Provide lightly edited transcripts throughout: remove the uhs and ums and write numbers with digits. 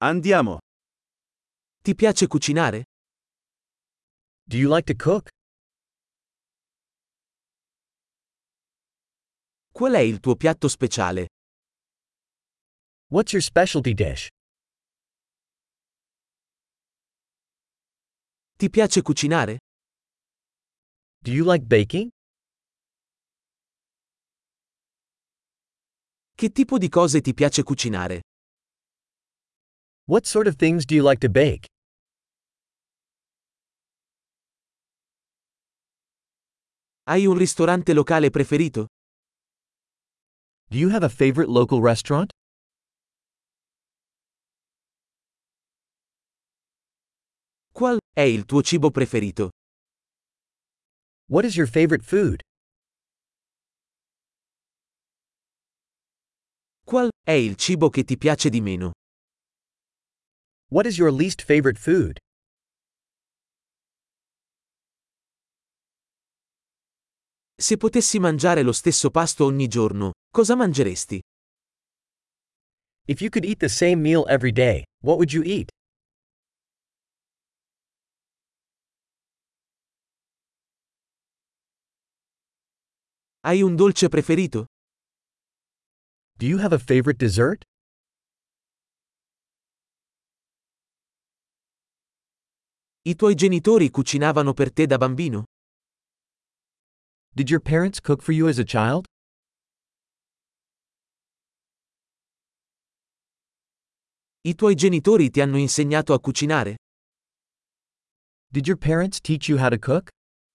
Andiamo. Ti piace cucinare? Do you like to cook? Qual è il tuo piatto speciale? What's your specialty dish? Ti piace cucinare? Do you like baking? Che tipo di cose ti piace cucinare? What sort of things do you like to bake? Hai un ristorante locale preferito? Do you have a favorite local restaurant? Qual è il tuo cibo preferito? What is your favorite food? Qual è il cibo che ti piace di meno? What is your least favorite food? Se potessi mangiare lo stesso pasto ogni giorno, cosa mangeresti? If you could eat the same meal every day, what would you eat? Hai un dolce preferito? Do you have a favorite dessert? I tuoi genitori cucinavano per te da bambino? Did your parents cook for you as a child? I tuoi genitori ti hanno insegnato a cucinare? Did your parents teach you how to cook?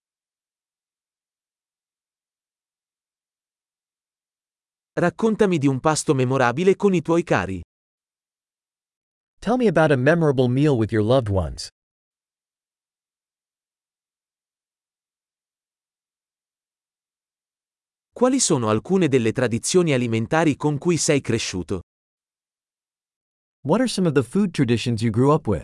Raccontami di un pasto memorabile con i tuoi cari. Tell me about a memorable meal with your loved ones. Quali sono alcune delle tradizioni alimentari con cui sei cresciuto? What are some of the food traditions you grew up with?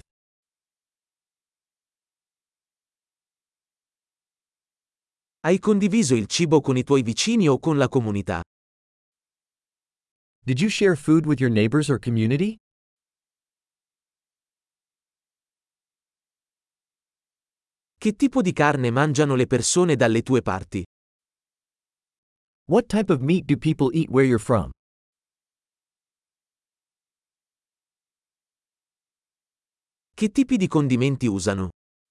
Hai condiviso il cibo con i tuoi vicini o con la comunità? Did you share food with your neighbors or community? Che tipo di carne mangiano le persone dalle tue parti? What type of meat do people eat where you're from? Che tipi di condimenti usano?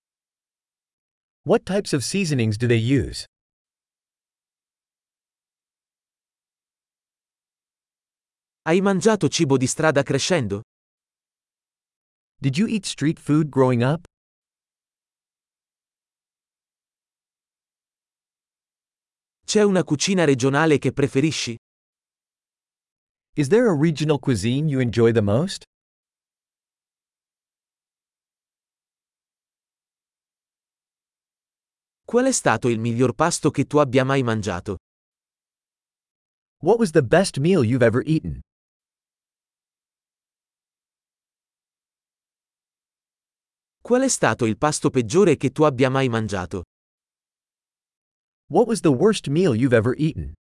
What types of seasonings do they use? Hai mangiato cibo di strada crescendo? Did you eat street food growing up? C'è una cucina regionale che preferisci? Is there a regional cuisine you enjoy the most? Qual è stato il miglior pasto che tu abbia mai mangiato? What was the best meal you've ever eaten? Qual è stato il pasto peggiore che tu abbia mai mangiato? What was the worst meal you've ever eaten?